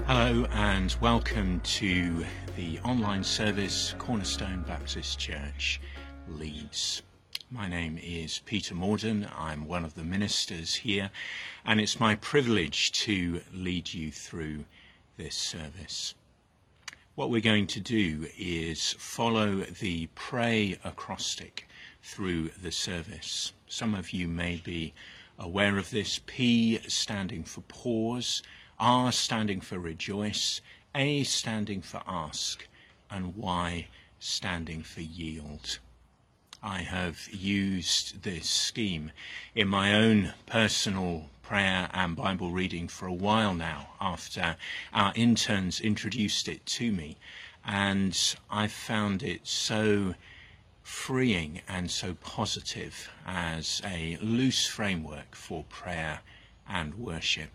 Hello and welcome to the online service Cornerstone Baptist Church, Leeds. My name is Peter Morden. I'm one of the ministers here, and it's my privilege to lead you through this service. What we're going to do is follow the pray acrostic through the service. Some of you may be aware of this. P standing for pause, R standing for rejoice, A standing for ask, and Y standing for yield. I have used this scheme in my own personal prayer and Bible reading for a while now after our interns introduced it to me, and I found it so freeing and so positive as a loose framework for prayer and worship.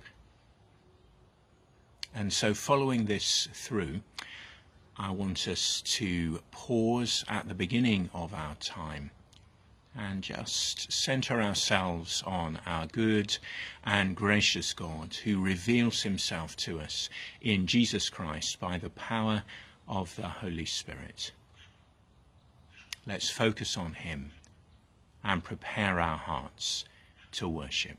And so following this through, I want us to pause at the beginning of our time and just center ourselves on our good and gracious God who reveals himself to us in Jesus Christ by the power of the Holy Spirit. Let's focus on him and prepare our hearts to worship.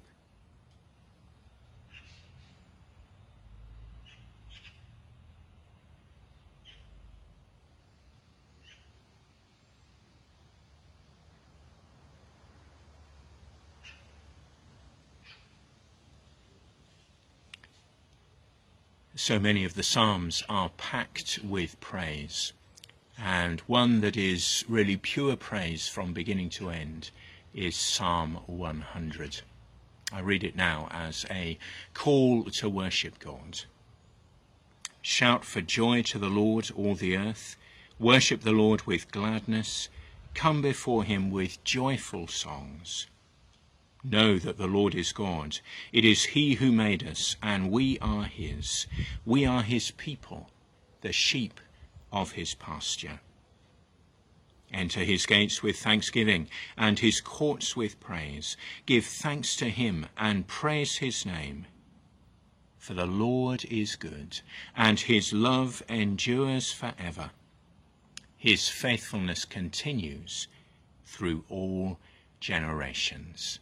So many of the Psalms are packed with praise, and one that is really pure praise from beginning to end is Psalm 100. I read it now as a call to worship God. Shout for joy to the Lord, all the earth. Worship the Lord with gladness. Come before him with joyful songs. Know that the Lord is God. It is he who made us, and we are his. We are his people, the sheep of his pasture. Enter his gates with thanksgiving, and his courts with praise. Give thanks to him, and praise his name. For the Lord is good, and his love endures forever. His faithfulness continues through all generations.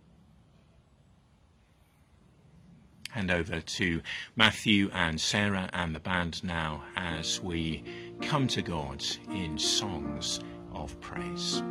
Hand over to Matthew and Sarah and the band now as we come to God in songs of praise.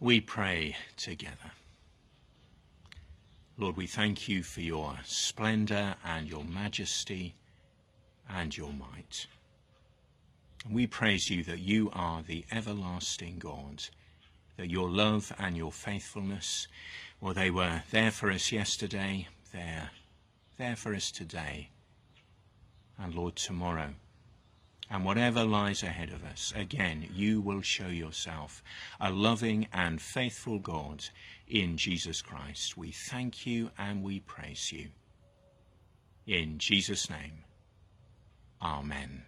We pray together. Lord, we thank you for your splendor and your majesty and your might. And we praise you that you are the everlasting God, that your love and your faithfulness, well, they were there for us yesterday, they're there for us today, and Lord, tomorrow. And whatever lies ahead of us, again, you will show yourself a loving and faithful God in Jesus Christ. We thank you and we praise you. In Jesus' name, amen.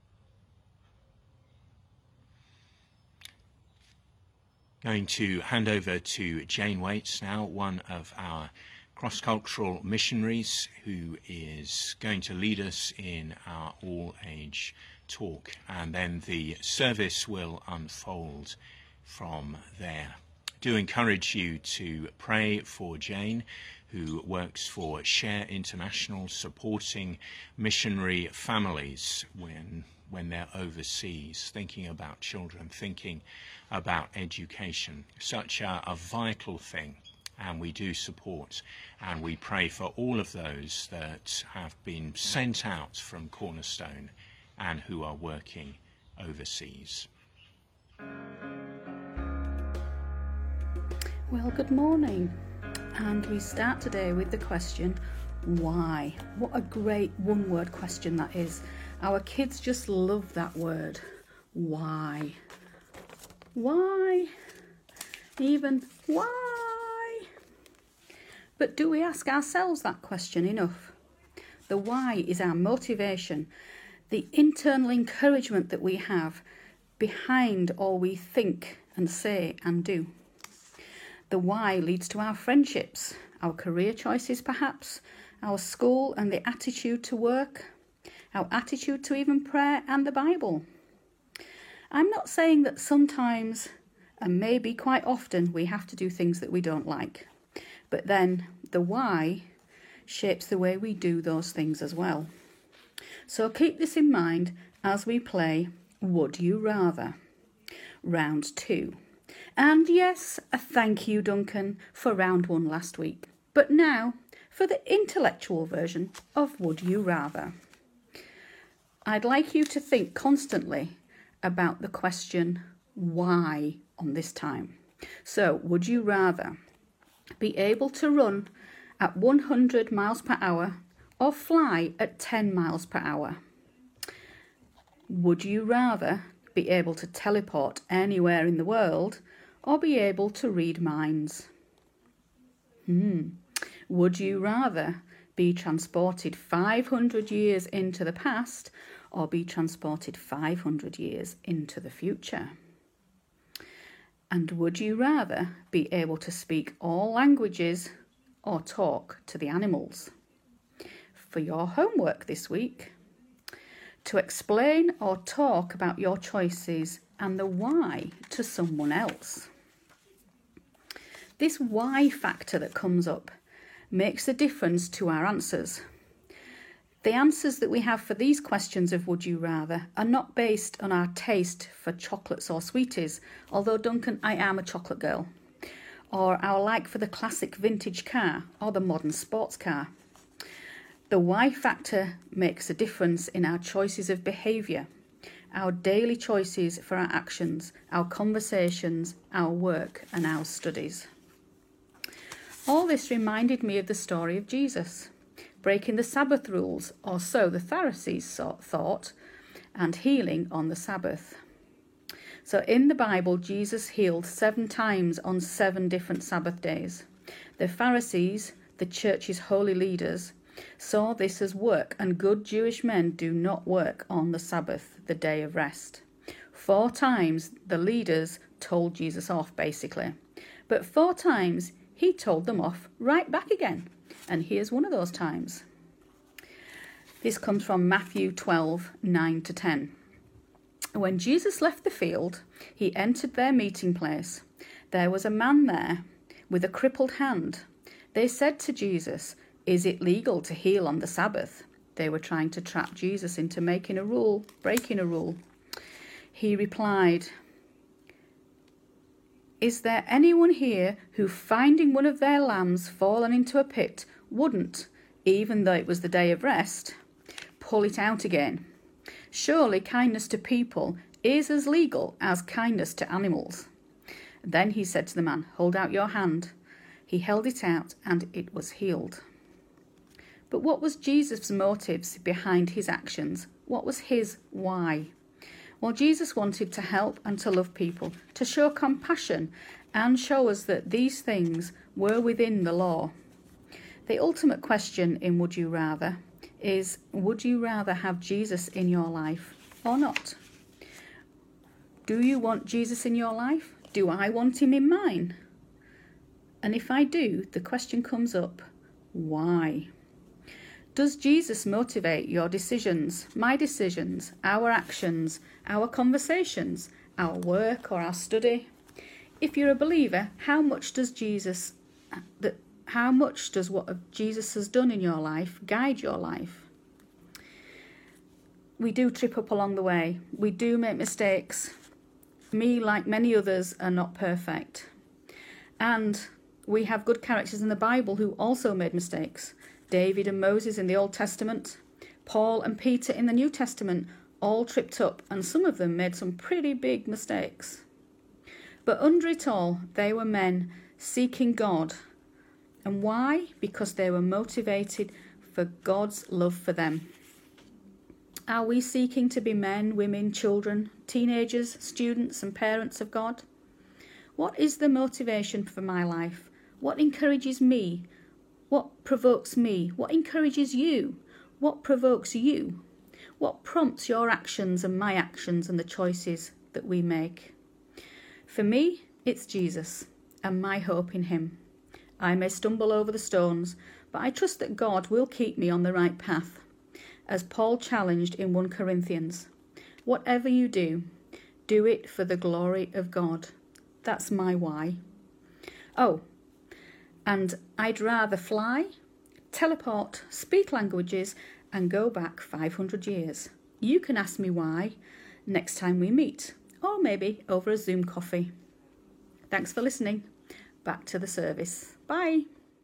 Going to hand over to Jane Waits now, one of our cross-cultural missionaries who is going to lead us in our all-age talk, and then the service will unfold from there. I do encourage you to pray for Jane, who works for Share International, supporting missionary families when they're overseas, thinking about children, thinking about education. Such a vital thing, and we do support and we pray for all of those that have been sent out from Cornerstone and who are working overseas. Well, good morning, and we start today with the question, why? What a great one-word question that is. Our kids just love that word, why? Why? Even why? But do we ask ourselves that question enough? The why is our motivation, the internal encouragement that we have behind all we think and say and do. The why leads to our friendships, our career choices perhaps, our school and the attitude to work, our attitude to even prayer and the Bible. I'm not saying that sometimes, and maybe quite often, we have to do things that we don't like. But then the why shapes the way we do those things as well. So keep this in mind as we play Would You Rather? Round 2. And yes, a thank you, Duncan, for round 1 last week. But now for the intellectual version of Would You Rather. I'd like you to think constantly about the question why on this time. So, would you rather be able to run at 100 miles per hour or fly at 10 miles per hour? Would you rather be able to teleport anywhere in the world or be able to read minds? Would you rather be transported 500 years into the past or be transported 500 years into the future? And would you rather be able to speak all languages or talk to the animals? For your homework this week, to explain or talk about your choices and the why to someone else. This why factor that comes up makes a difference to our answers. The answers that we have for these questions of would you rather are not based on our taste for chocolates or sweeties, although Duncan, I am a chocolate girl, or our like for the classic vintage car or the modern sports car. The why factor makes a difference in our choices of behaviour, our daily choices for our actions, our conversations, our work and our studies. All this reminded me of the story of Jesus, breaking the Sabbath rules, or so the Pharisees thought, and healing on the Sabbath. So in the Bible, Jesus healed 7 times on 7 different Sabbath days. The Pharisees, the church's holy leaders, saw this as work, and good Jewish men do not work on the Sabbath, the day of rest. 4 times the leaders told Jesus off, basically. But 4 times he told them off right back again. And here's one of those times. This comes from Matthew 12, 9-10. When Jesus left the field, he entered their meeting place. There was a man there with a crippled hand. They said to Jesus, "Is it legal to heal on the Sabbath?" They were trying to trap Jesus into breaking a rule. He replied, Is there anyone here who, finding one of their lambs fallen into a pit, wouldn't, even though it was the day of rest, pull it out again? Surely kindness to people is as legal as kindness to animals. Then he said to the man, hold out your hand. He held it out and it was healed. But what was Jesus' motives behind his actions? What was his why? Well, Jesus wanted to help and to love people, to show compassion and show us that these things were within the law. The ultimate question in Would You Rather is, would you rather have Jesus in your life or not? Do you want Jesus in your life? Do I want him in mine? And if I do, the question comes up, why? Does Jesus motivate your decisions, my decisions, our actions, our conversations, our work or our study? If you're a believer, how much does what Jesus has done in your life guide your life? We do trip up along the way. We do make mistakes. Me, like many others, are not perfect. And we have good characters in the Bible who also made mistakes. David and Moses in the Old Testament, Paul and Peter in the New Testament all tripped up, and some of them made some pretty big mistakes. But under it all, they were men seeking God. And why? Because they were motivated for God's love for them. Are we seeking to be men, women, children, teenagers, students and parents of God? What is the motivation for my life? What encourages me? What provokes me? What encourages you? What provokes you? What prompts your actions and my actions and the choices that we make? For me, it's Jesus and my hope in him. I may stumble over the stones, but I trust that God will keep me on the right path. As Paul challenged in 1 Corinthians, whatever you do, do it for the glory of God. That's my why. Oh, and I'd rather fly, teleport, speak languages, and go back 500 years. You can ask me why next time we meet, or maybe over a Zoom coffee. Thanks for listening. Back to the service. Bye.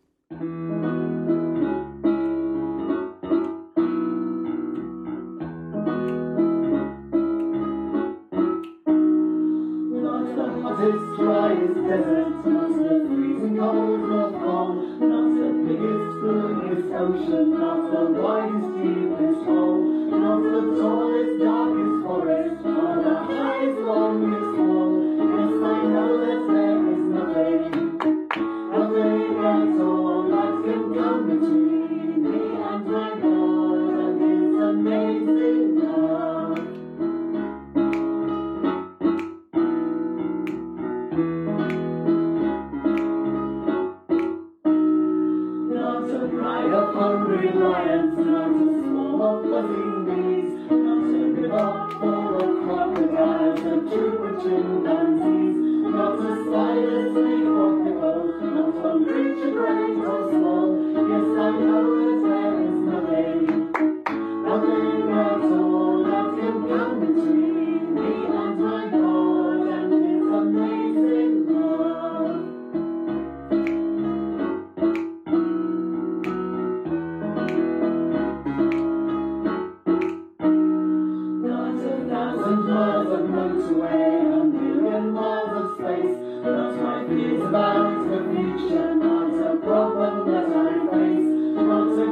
Hottest, driest desert, not the freezing cold North Pole, not the biggest, bluest ocean, not the widest, deepest hole, not the tallest, darkest forest, or the highest, longest wall. Yes, I know that there is nothing at all that can come between me and my God and his amazing love. Of hungry lions, not a swarm of buzzing bees, not a river full of crocodiles and true chimpanzees, not a spider, snake or hippo, not one creature great or small. Yes, I know that there is nothing at all that can come between me and my God and his amazing love. Miles of motorway, a million miles of space, not my fears about the future, not a problem that I face, not a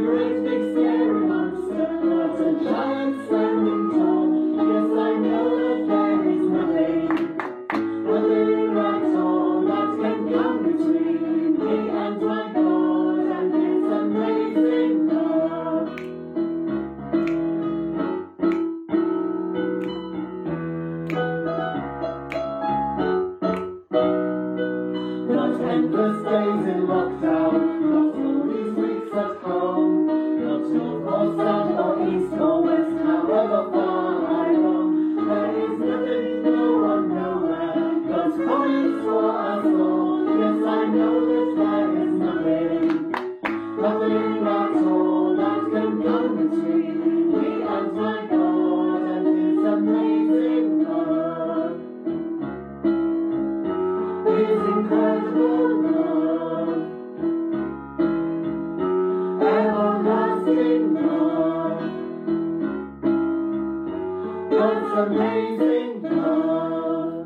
God's amazing love.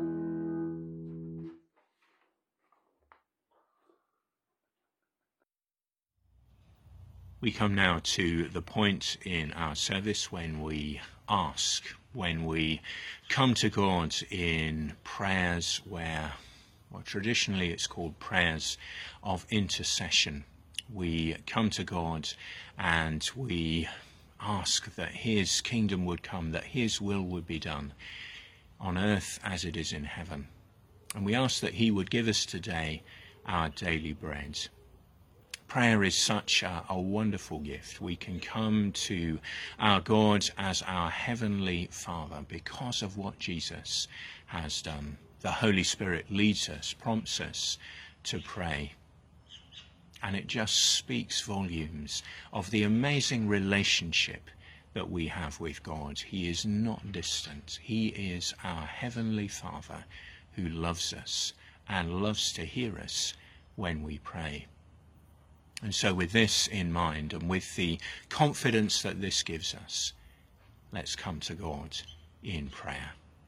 We come now to the point in our service when we ask, when we come to God in prayers where, well, traditionally it's called prayers of intercession. We come to God and we ask that his kingdom would come, that his will would be done on earth as it is in heaven. And we ask that he would give us today our daily bread. Prayer is such a wonderful gift. We can come to our God as our heavenly Father because of what Jesus has done. The Holy Spirit leads us, prompts us to pray. And it just speaks volumes of the amazing relationship that we have with God. He is not distant. He is our heavenly Father who loves us and loves to hear us when we pray. And so with this in mind and with the confidence that this gives us, let's come to God in prayer.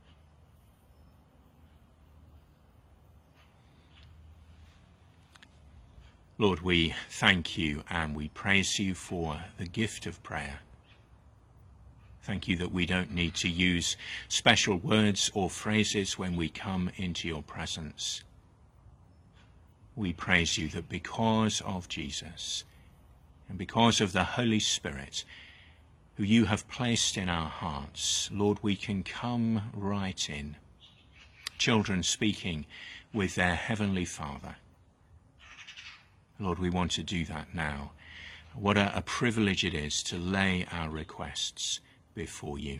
Lord, we thank you and we praise you for the gift of prayer. Thank you that we don't need to use special words or phrases when we come into your presence. We praise you that because of Jesus and because of the Holy Spirit who you have placed in our hearts, Lord, we can come right in. Children speaking with their Heavenly Father. Lord, we want to do that now. What a privilege it is to lay our requests before you.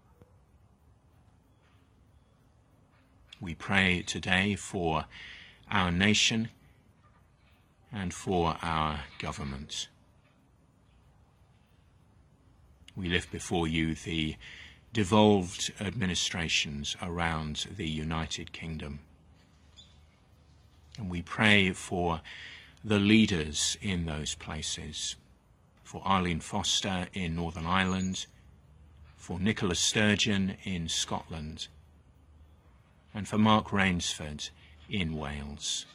We pray today for our nation and for our government. We lift before you the devolved administrations around the United Kingdom. And we pray for the leaders in those places, for Arlene Foster in Northern Ireland, for Nicola Sturgeon in Scotland, and for Mark Rainsford in Wales.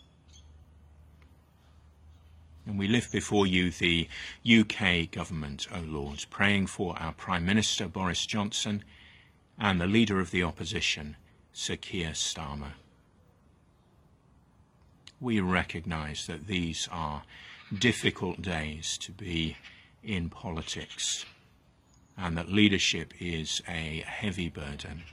And we lift before you the UK government, O Lord, praying for our Prime Minister Boris Johnson and the Leader of the Opposition, Sir Keir Starmer. We recognise that these are difficult days to be in politics and that leadership is a heavy burden.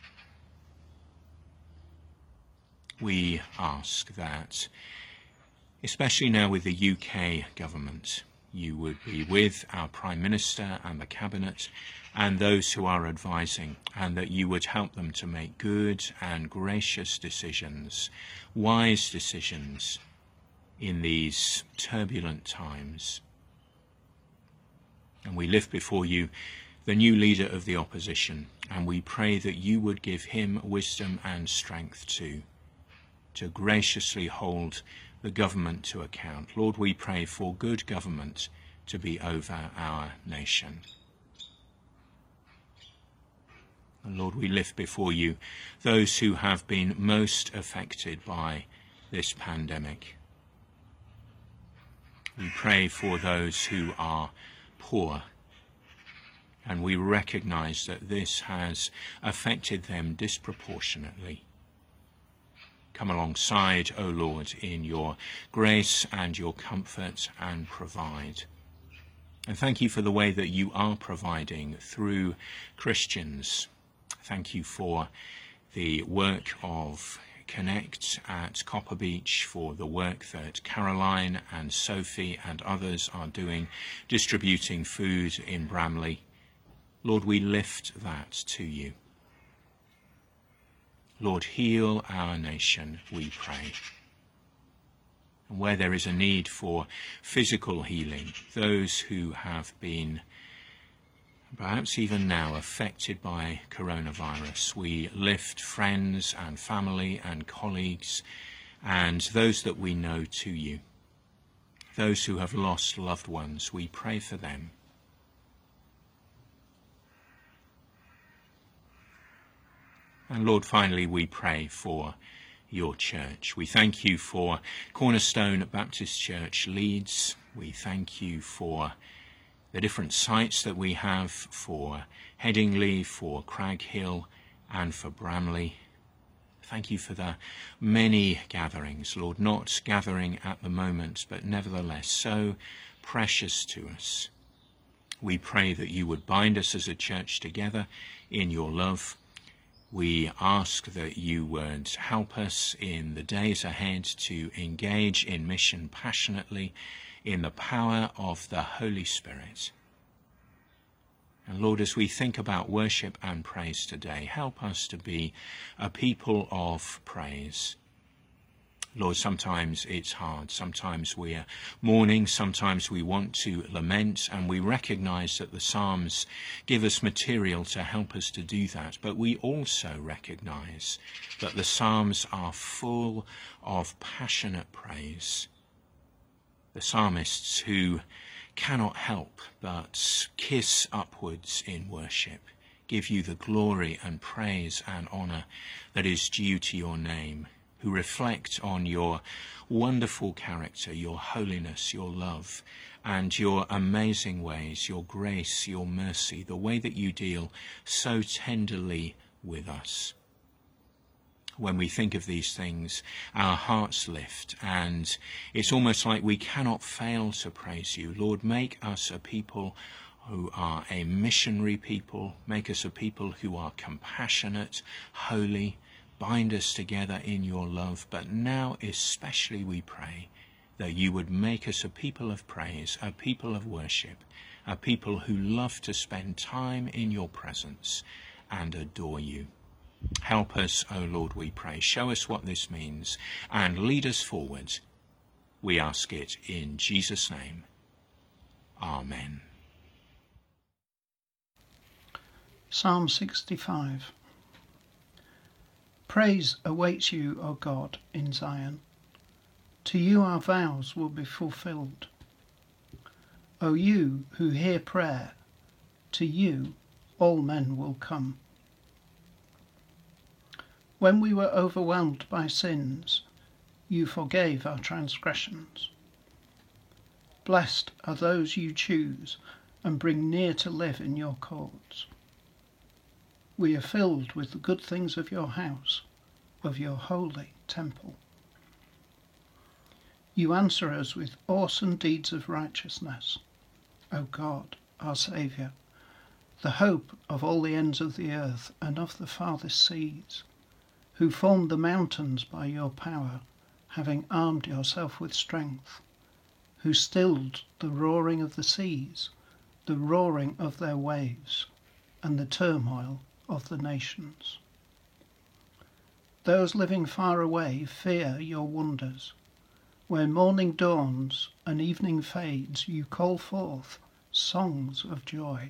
We ask that, especially now with the UK government, you would be with our Prime Minister and the Cabinet and those who are advising, and that you would help them to make good and gracious decisions, wise decisions in these turbulent times. And we lift before you the new leader of the opposition, and we pray that you would give him wisdom and strength to graciously hold the government to account. Lord, we pray for good government to be over our nation. And Lord, we lift before you those who have been most affected by this pandemic. We pray for those who are poor, and we recognize that this has affected them disproportionately. Come alongside, O Lord, in your grace and your comfort, and provide. And thank you for the way that you are providing through Christians. Thank you for the work of Connect at Copper Beach, for the work that Caroline and Sophie and others are doing, distributing food in Bramley. Lord, we lift that to you. Lord, heal our nation, we pray. And where there is a need for physical healing, those who have been, perhaps even now, affected by coronavirus, we lift friends and family and colleagues and those that we know to you. Those who have lost loved ones, we pray for them. And Lord, finally, we pray for your church. We thank you for Cornerstone Baptist Church Leeds. We thank you for the different sites that we have for Headingley, for Craghill, and for Bramley. Thank you for the many gatherings, Lord, not gathering at the moment, but nevertheless so precious to us. We pray that you would bind us as a church together in your love. We ask that you would help us in the days ahead to engage in mission passionately in the power of the Holy Spirit. And Lord, as we think about worship and praise today, help us to be a people of praise. Lord, sometimes it's hard. Sometimes we're mourning. Sometimes we want to lament, and we recognize that the Psalms give us material to help us to do that. But we also recognize that the Psalms are full of passionate praise. The psalmists who cannot help but kiss upwards in worship, give you the glory and praise and honour that is due to your name, who reflect on your wonderful character, your holiness, your love, and your amazing ways, your grace, your mercy, the way that you deal so tenderly with us. When we think of these things, our hearts lift, and it's almost like we cannot fail to praise you. Lord, make us a people who are a missionary people. Make us a people who are compassionate, holy. Bind us together in your love. But now especially we pray that you would make us a people of praise, a people of worship, a people who love to spend time in your presence and adore you. Help us, O Lord, we pray. Show us what this means and lead us forward. We ask it in Jesus' name. Amen. Psalm 65. Praise awaits you, O God, in Zion. To you our vows will be fulfilled. O you who hear prayer, to you all men will come. When we were overwhelmed by sins, you forgave our transgressions. Blessed are those you choose and bring near to live in your courts. We are filled with the good things of your house, of your holy temple. You answer us with awesome deeds of righteousness, O God, our Saviour, the hope of all the ends of the earth and of the farthest seas, who formed the mountains by your power, having armed yourself with strength, who stilled the roaring of the seas, the roaring of their waves, and the turmoil of the nations. Those living far away fear your wonders. Where morning dawns and evening fades, you call forth songs of joy.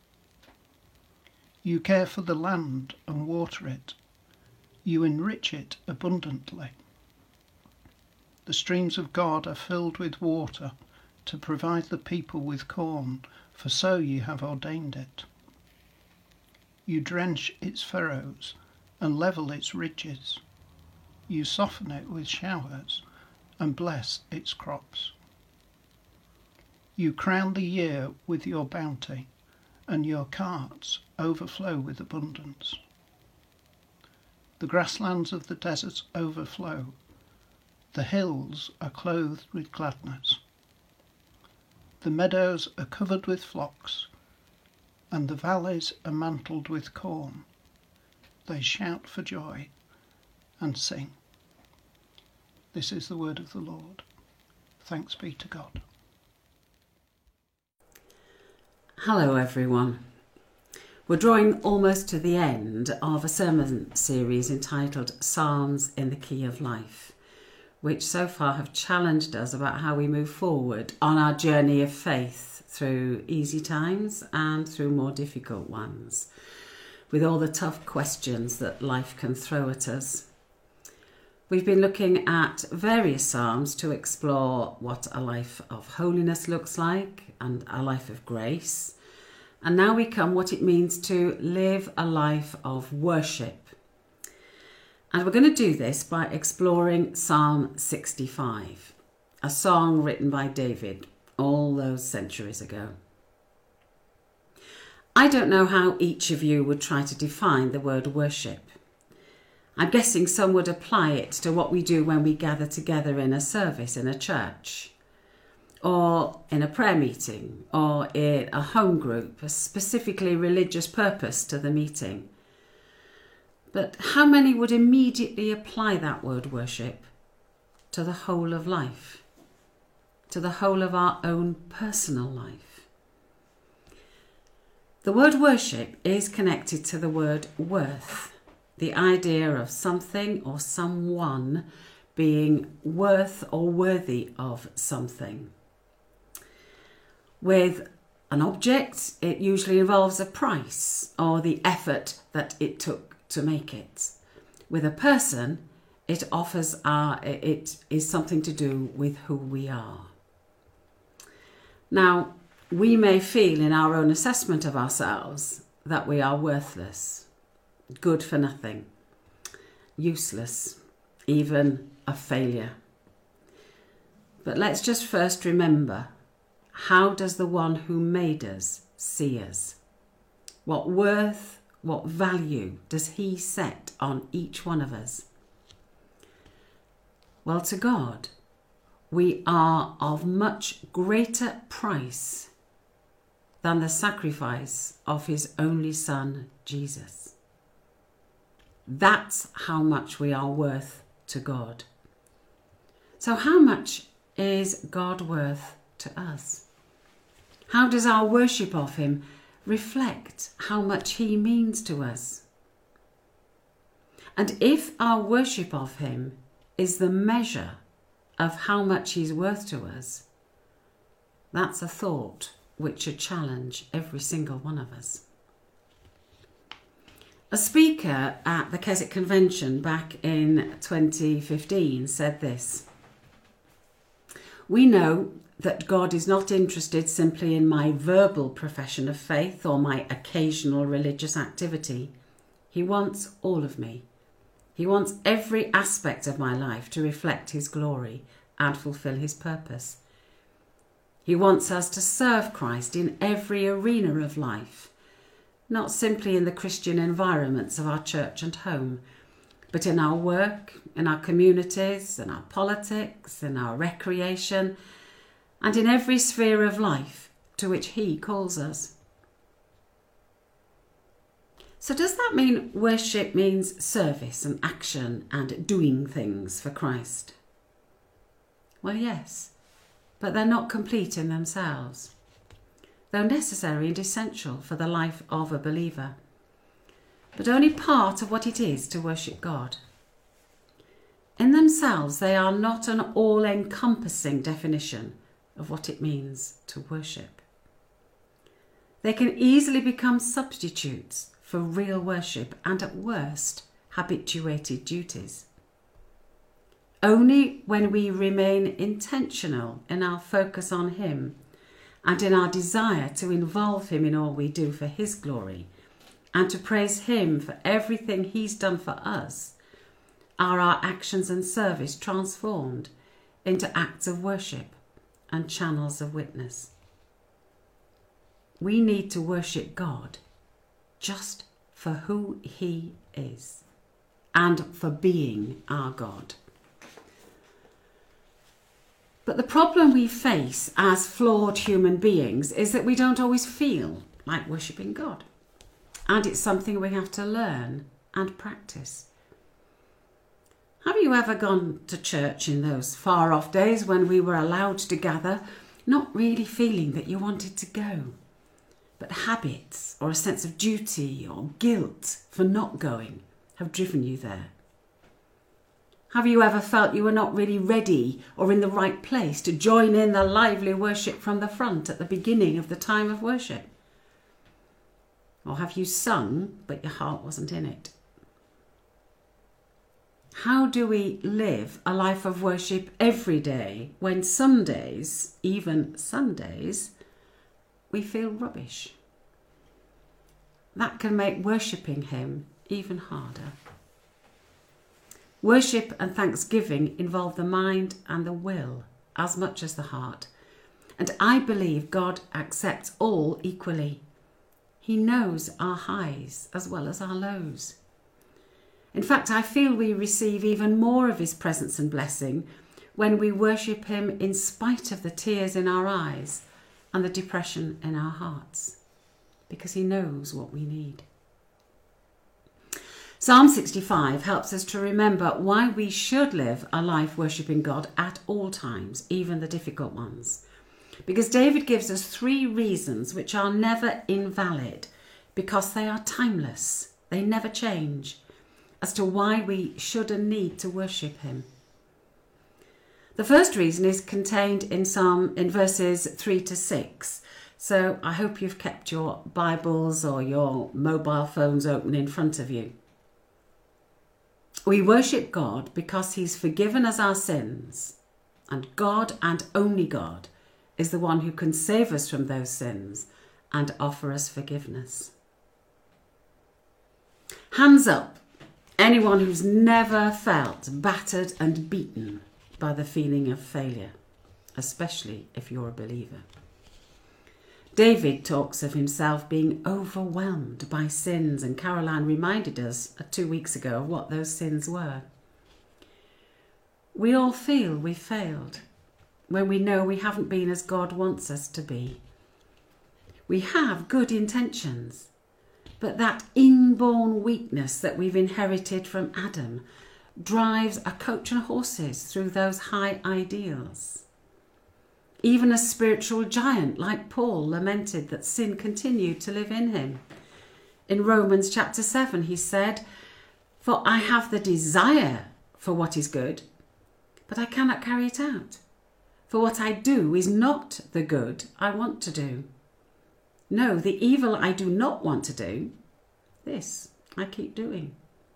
You care for the land and water it. You enrich it abundantly. The streams of God are filled with water to provide the people with corn, for so you have ordained it. You drench its furrows and level its ridges. You soften it with showers and bless its crops. You crown the year with your bounty, and your carts overflow with abundance. The grasslands of the deserts overflow. The hills are clothed with gladness. The meadows are covered with flocks, and the valleys are mantled with corn. They shout for joy and sing. This is the word of the Lord. Thanks be to God. Hello everyone. We're drawing almost to the end of a sermon series entitled Psalms in the Key of Life, which so far have challenged us about how we move forward on our journey of faith through easy times and through more difficult ones, with all the tough questions that life can throw at us. We've been looking at various psalms to explore what a life of holiness looks like and a life of grace. And now we come what it means to live a life of worship And we're going to do this by exploring Psalm 65, a song written by David all those centuries ago. I don't know how each of you would try to define the word worship. I'm guessing some would apply it to what we do when we gather together in a service in a church, or in a prayer meeting, or in a home group, a specifically religious purpose to the meeting. But how many would immediately apply that word worship to the whole of life, to the whole of our own personal life? The word worship is connected to the word worth, the idea of something or someone being worth or worthy of something. With an object, it usually involves a price or the effort that it took to make it. With a person, it is something to do with who we are. Now, we may feel in our own assessment of ourselves that we are worthless, good for nothing, useless, even a failure. But let's just first remember, how does the one who made us see us? What worth, what value does he set on each one of us? Well, to God, we are of much greater price than the sacrifice of his only Son, Jesus. That's how much we are worth to God. So how much is God worth to us? How does our worship of him reflect how much he means to us? And if our worship of him is the measure of how much he's worth to us, that's a thought which should challenge every single one of us. A speaker at the Keswick Convention back in 2015 said this: "We know that God is not interested simply in my verbal profession of faith or my occasional religious activity. He wants all of me. He wants every aspect of my life to reflect his glory and fulfill his purpose. He wants us to serve Christ in every arena of life, not simply in the Christian environments of our church and home, but in our work, in our communities, in our politics, in our recreation, and in every sphere of life to which he calls us." So does that mean worship means service and action and doing things for Christ? Well, yes, but they're not complete in themselves, though necessary and essential for the life of a believer, but only part of what it is to worship God. In themselves, they are not an all-encompassing definition of what it means to worship. They can easily become substitutes for real worship and, at worst, habituated duties. Only when we remain intentional in our focus on him and in our desire to involve him in all we do for his glory and to praise him for everything he's done for us, are our actions and service transformed into acts of worship and channels of witness. We need to worship God just for who he is and for being our God. But the problem we face as flawed human beings is that we don't always feel like worshipping God. And it's something we have to learn and practice. Have you ever gone to church in those far off days when we were allowed to gather, not really feeling that you wanted to go, but habits or a sense of duty or guilt for not going have driven you there? Have you ever felt you were not really ready or in the right place to join in the lively worship from the front at the beginning of the time of worship? Or have you sung, but your heart wasn't in it? How do we live a life of worship every day when some days, even Sundays, we feel rubbish? That can make worshipping him even harder. Worship and thanksgiving involve the mind and the will as much as the heart. And I believe God accepts all equally. He knows our highs as well as our lows. In fact, I feel we receive even more of his presence and blessing when we worship him in spite of the tears in our eyes and the depression in our hearts, because he knows what we need. Psalm 65 helps us to remember why we should live a life worshipping God at all times, even the difficult ones. Because David gives us 3 reasons which are never invalid, because they are timeless, they never change, as to why we should and need to worship him. The first reason is contained in verses 3 to 6. So I hope you've kept your Bibles or your mobile phones open in front of you. We worship God because he's forgiven us our sins, and God and only God is the one who can save us from those sins and offer us forgiveness. Hands up, anyone who's never felt battered and beaten by the feeling of failure, especially if you're a believer. David talks of himself being overwhelmed by sins, and Caroline reminded us 2 weeks ago of what those sins were. We all feel we failed when we know we haven't been as God wants us to be. We have good intentions, but that inborn weakness that we've inherited from Adam drives a coach and horses through those high ideals. Even a spiritual giant like Paul lamented that sin continued to live in him. In Romans chapter 7 he said, "For I have the desire for what is good, but I cannot carry it out. For what I do is not the good I want to do. No, the evil I do not want to do, this I keep doing."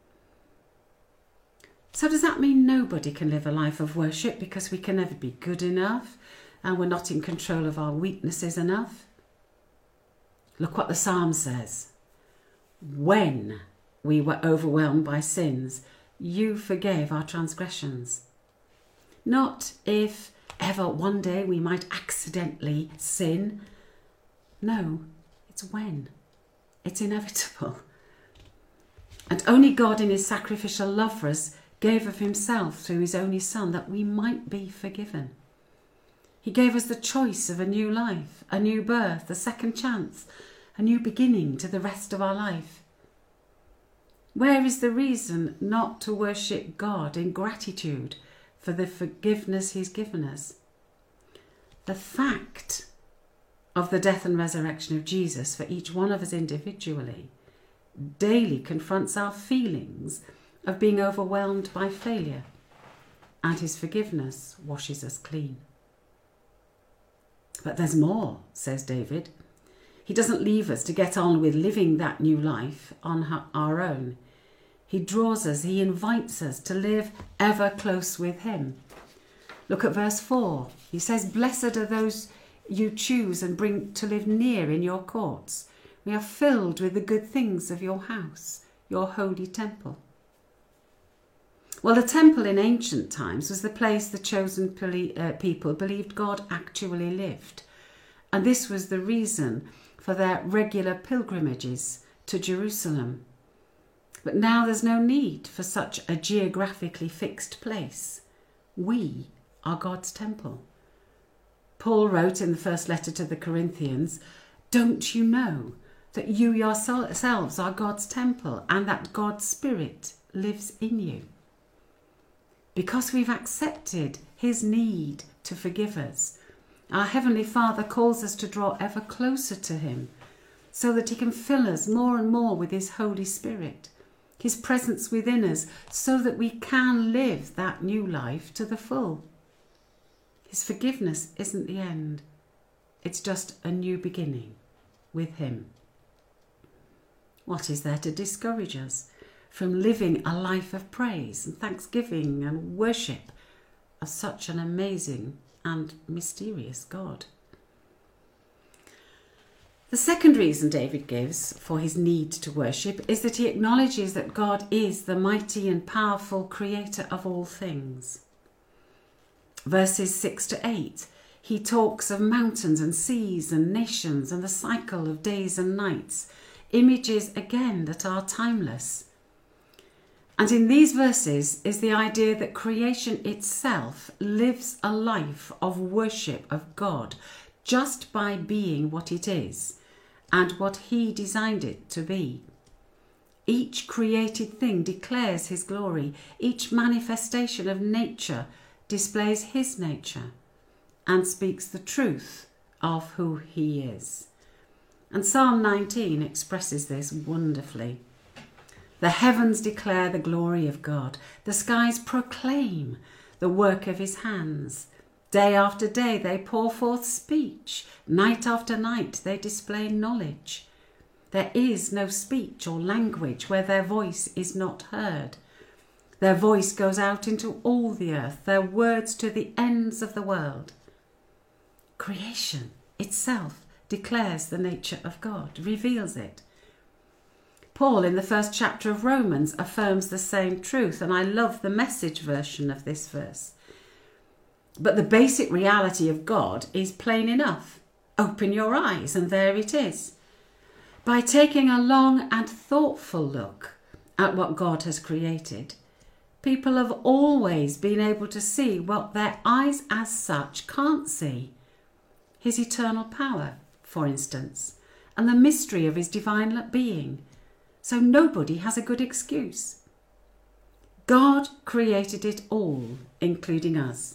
So does that mean nobody can live a life of worship because we can never be good enough and we're not in control of our weaknesses enough? Look what the Psalm says. When we were overwhelmed by sins, you forgave our transgressions. Not if ever one day we might accidentally sin. No, it's when. It's inevitable. And only God in his sacrificial love for us gave of himself through his only Son that we might be forgiven. He gave us the choice of a new life, a new birth, a second chance, a new beginning to the rest of our life. Where is the reason not to worship God in gratitude for the forgiveness he's given us? The fact of the death and resurrection of Jesus for each one of us individually daily confronts our feelings of being overwhelmed by failure, and his forgiveness washes us clean. But there's more, says David. He doesn't leave us to get on with living that new life on our own. He draws us, he invites us to live ever close with him. Look at verse 4. He says, "Blessed are those you choose and bring to live near in your courts. We are filled with the good things of your house, your holy temple." Well, the temple in ancient times was the place the chosen people believed God actually lived. And this was the reason for their regular pilgrimages to Jerusalem. But now there's no need for such a geographically fixed place. We are God's temple. Paul wrote in the first letter to the Corinthians, "Don't you know that you yourselves are God's temple and that God's Spirit lives in you?" Because we've accepted his need to forgive us, our Heavenly Father calls us to draw ever closer to him so that he can fill us more and more with his Holy Spirit, his presence within us, so that we can live that new life to the full. His forgiveness isn't the end. It's just a new beginning with him. What is there to discourage us from living a life of praise and thanksgiving and worship of such an amazing and mysterious God? The second reason David gives for his need to worship is that he acknowledges that God is the mighty and powerful creator of all things. Verses 6 to 8, he talks of mountains and seas and nations and the cycle of days and nights, images again that are timeless. And in these verses is the idea that creation itself lives a life of worship of God just by being what it is and what he designed it to be. Each created thing declares his glory. Each manifestation of nature displays his nature and speaks the truth of who he is. And Psalm 19 expresses this wonderfully. The heavens declare the glory of God. The skies proclaim the work of his hands. Day after day they pour forth speech. Night after night they display knowledge. There is no speech or language where their voice is not heard. Their voice goes out into all the earth, their words to the ends of the world. Creation itself declares the nature of God, reveals it. Paul, in the first chapter of Romans, affirms the same truth, and I love the Message version of this verse. But the basic reality of God is plain enough. Open your eyes, and there it is. By taking a long and thoughtful look at what God has created, people have always been able to see what their eyes as such can't see. His eternal power, for instance, and the mystery of his divine being. So nobody has a good excuse. God created it all, including us.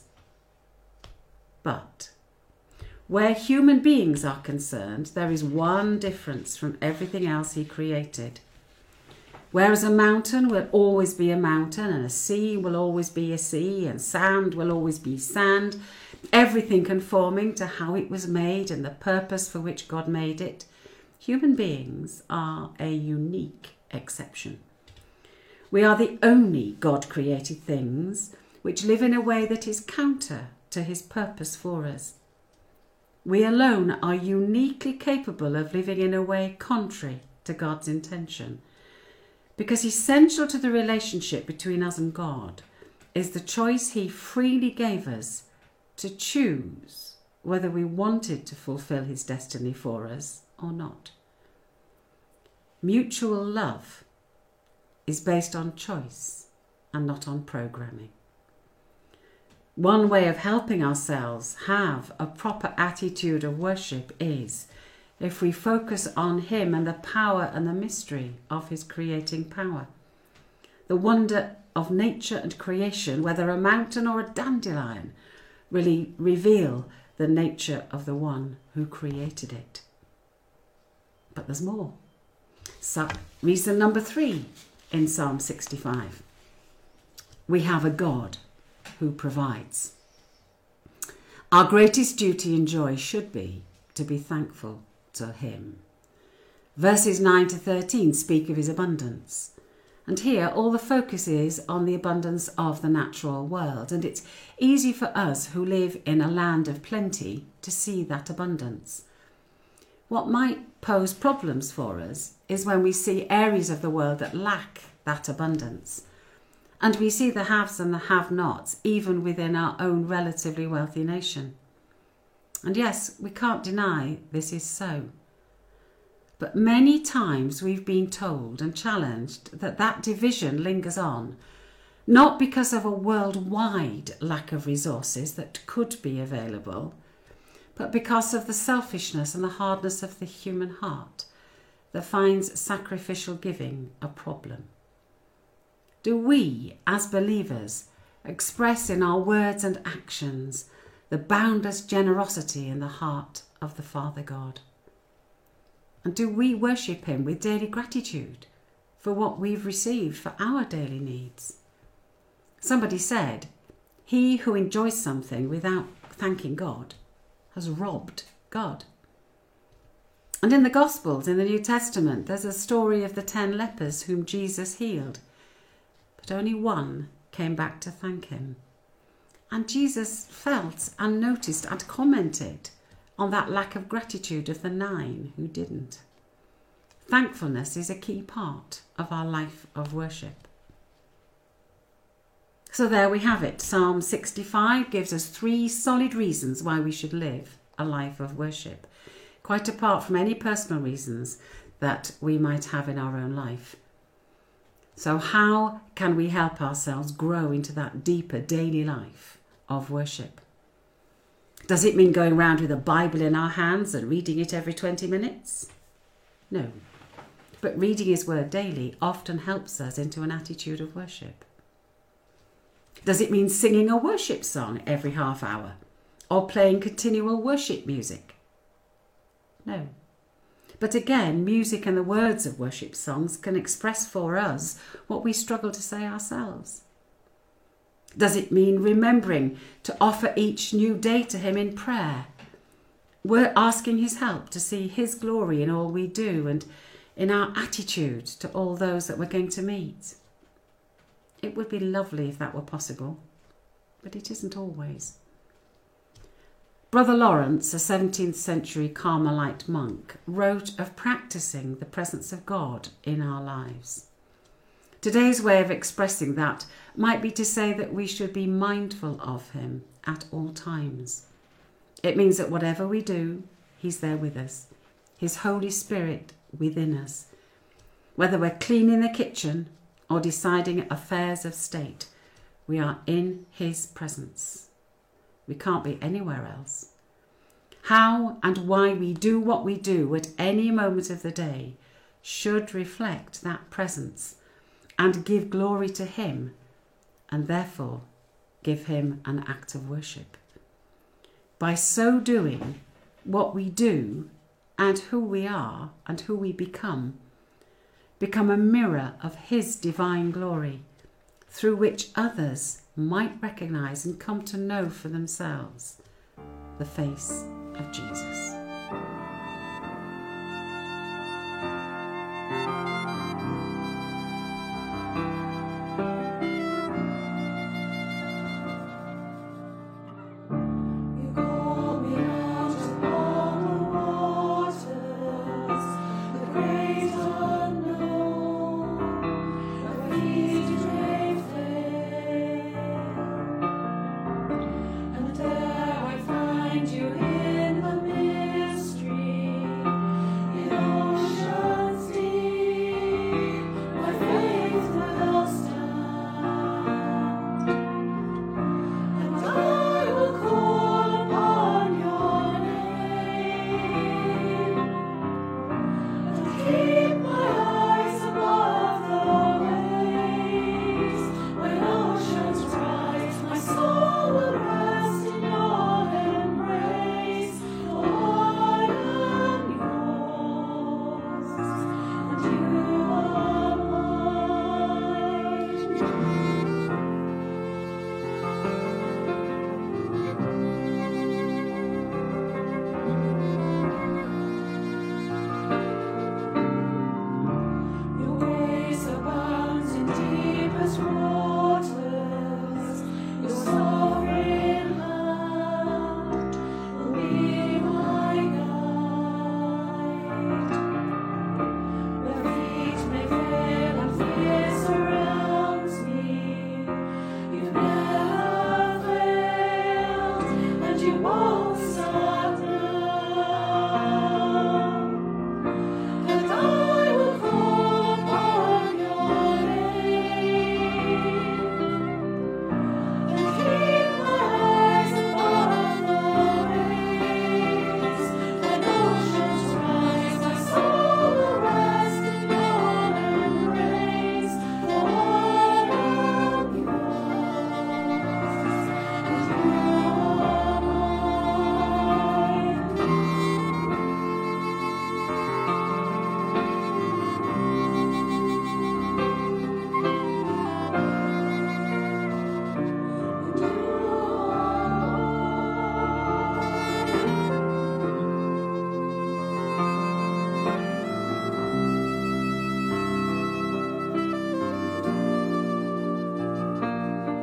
But where human beings are concerned, there is one difference from everything else he created. Whereas a mountain will always be a mountain, and a sea will always be a sea, and sand will always be sand, everything conforming to how it was made and the purpose for which God made it, human beings are a unique exception. We are the only God-created things which live in a way that is counter to his purpose for us. We alone are uniquely capable of living in a way contrary to God's intention, because essential to the relationship between us and God is the choice he freely gave us to choose whether we wanted to fulfill his destiny for us or not. Mutual love is based on choice and not on programming. One way of helping ourselves have a proper attitude of worship is if we focus on him and the power and the mystery of his creating power. The wonder of nature and creation, whether a mountain or a dandelion, really reveal the nature of the one who created it. But there's more. So, reason number 3 in Psalm 65. We have a God who provides. Our greatest duty and joy should be to be thankful to him. Verses 9 to 13 speak of his abundance. And here all the focus is on the abundance of the natural world. And it's easy for us who live in a land of plenty to see that abundance. What might pose problems for us is when we see areas of the world that lack that abundance. And we see the haves and the have-nots even within our own relatively wealthy nation. And yes, we can't deny this is so. But many times we've been told and challenged that that division lingers on, not because of a worldwide lack of resources that could be available, but because of the selfishness and the hardness of the human heart that finds sacrificial giving a problem. Do we, as believers, express in our words and actions the boundless generosity in the heart of the Father God? And do we worship him with daily gratitude for what we've received for our daily needs? Somebody said, he who enjoys something without thanking God has robbed God. And in the Gospels, in the New Testament, there's a story of the 10 lepers whom Jesus healed. But only one came back to thank him. And Jesus felt and noticed and commented on that lack of gratitude of the 9 who didn't. Thankfulness is a key part of our life of worship. So there we have it. Psalm 65 gives us 3 solid reasons why we should live a life of worship, quite apart from any personal reasons that we might have in our own life. So how can we help ourselves grow into that deeper daily life of worship? Does it mean going around with a Bible in our hands and reading it every 20 minutes? No. But reading His Word daily often helps us into an attitude of worship. Does it mean singing a worship song every half hour or playing continual worship music? No. But again, music and the words of worship songs can express for us what we struggle to say ourselves. Does it mean remembering to offer each new day to Him in prayer? We're asking His help to see His glory in all we do and in our attitude to all those that we're going to meet. It would be lovely if that were possible, but it isn't always. Brother Lawrence, a 17th century Carmelite monk, wrote of practicing the presence of God in our lives. Today's way of expressing that might be to say that we should be mindful of Him at all times. It means that whatever we do, He's there with us, His Holy Spirit within us. Whether we're cleaning the kitchen or deciding affairs of state, we are in His presence. We can't be anywhere else. How and why we do what we do at any moment of the day should reflect that presence and give glory to Him, and therefore give Him an act of worship. By so doing, what we do and who we are and who we become a mirror of His divine glory, through which others might recognise and come to know for themselves the face of Jesus.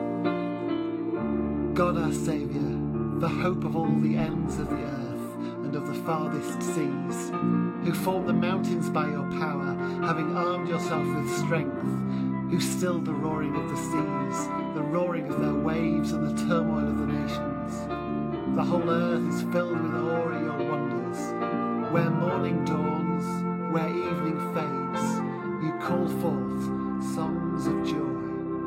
God our Saviour, the hope of all the ends of the earth, and farthest seas, who formed the mountains by your power, having armed yourself with strength, who stilled the roaring of the seas, the roaring of their waves and the turmoil of the nations. The whole earth is filled with awe at your wonders. Where morning dawns, where evening fades, you call forth songs of joy.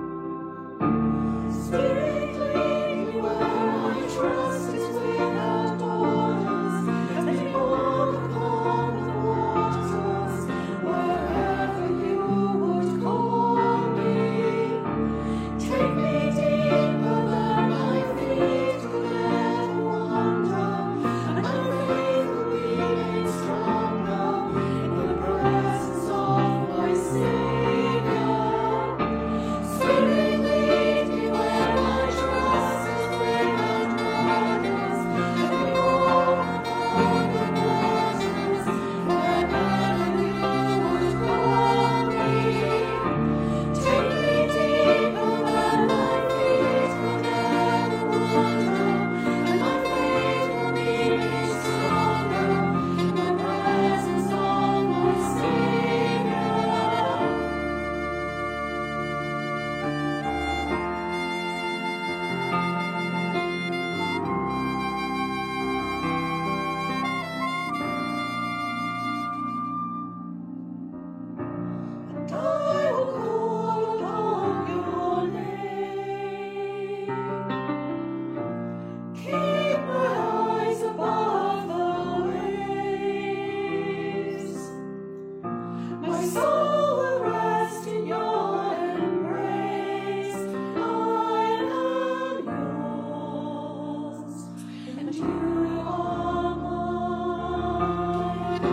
Spirit, lead me where my trust is without borders. Let me walk upon the waters, wherever you would call me. Take me deeper than my feet could ever wander, and my faith will be made stronger in the presence of my Savior. Spirit, lead me where my trust is without borders. Let me walk upon the waters, wherever you would call me. Take me deeper than my feet could ever wander, and my faith will be made stronger in the presence of my Savior. And I will call upon your name. Keep my eyes above the waves. My soul will rest in your embrace. I am yours, and you are mine.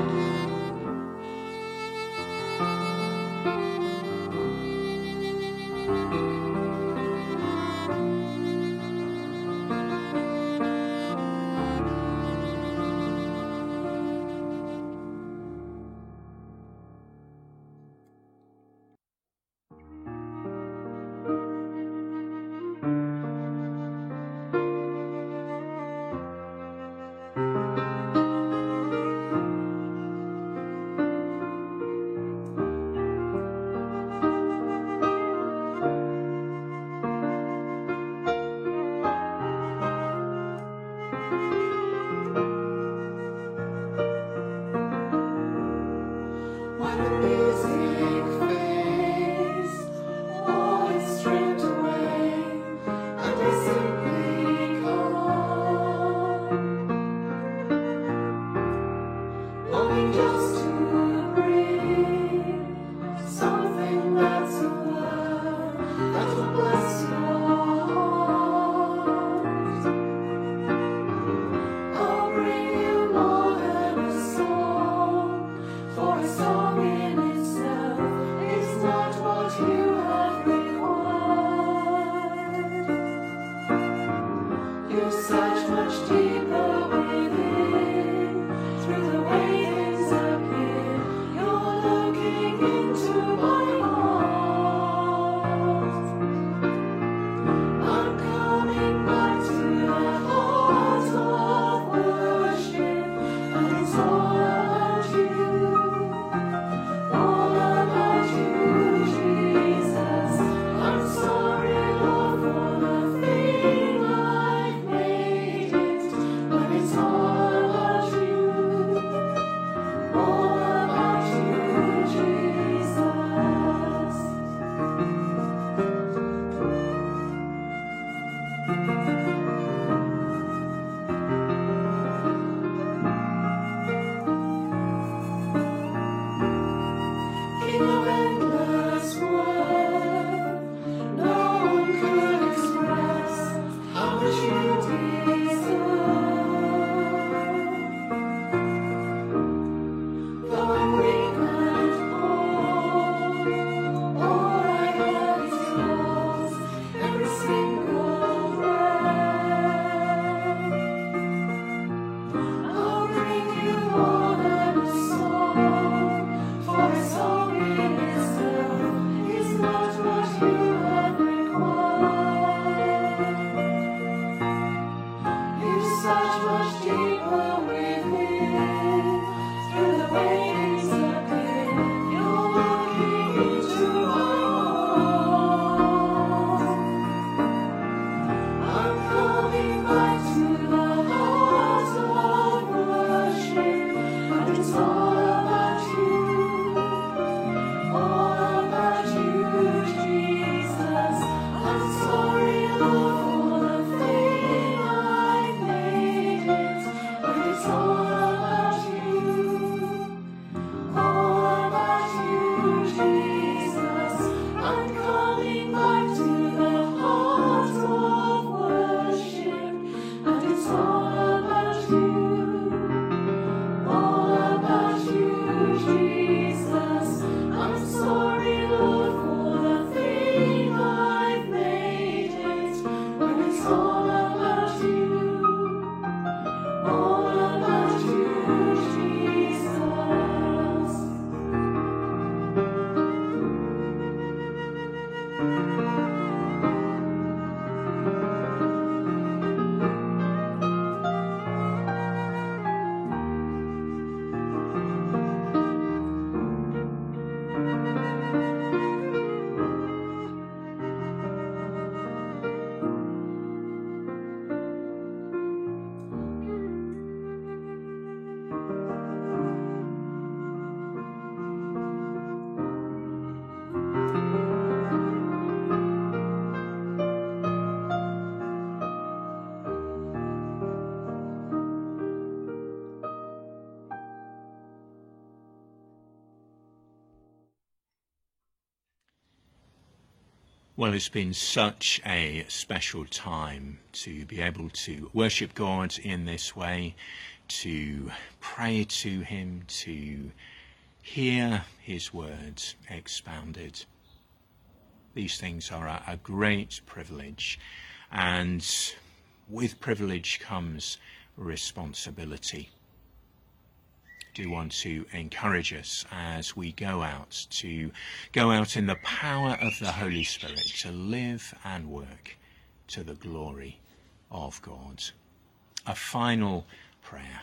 Well, it's been such a special time to be able to worship God in this way, to pray to him, to hear his words expounded. These things are a great privilege, and with privilege comes responsibility. I do want to encourage us as we go out in the power of the Holy Spirit, to live and work to the glory of God. A final prayer.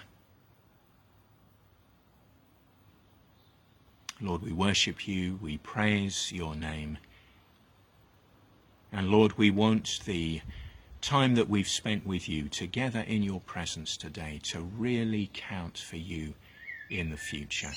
Lord, we worship you, we praise your name. And Lord, we want the time that we've spent with you together in your presence today to really count for you in the future.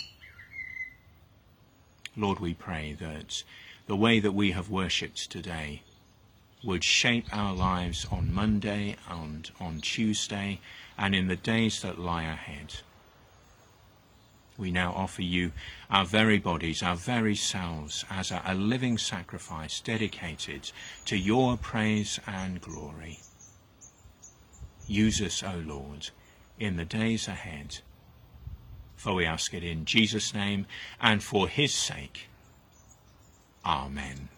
Lord, we pray that the way that we have worshipped today would shape our lives on Monday and on Tuesday and in the days that lie ahead. We now offer you our very bodies, our very selves, as a living sacrifice dedicated to your praise and glory. Use us, O Lord, in the days ahead. For we ask it in Jesus' name and for his sake. Amen.